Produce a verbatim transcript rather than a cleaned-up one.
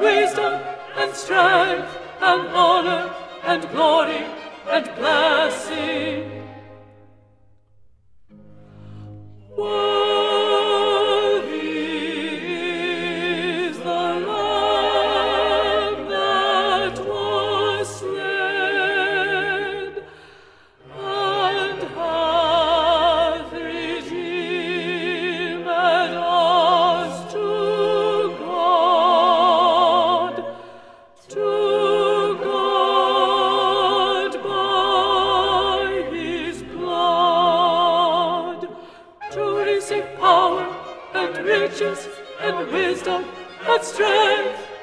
wisdom and strength and honor and glory and blessing. Worthy is the Lamb that was slain and hath redeemed us to God, to God by his blood, to receive power and riches and wisdom and strength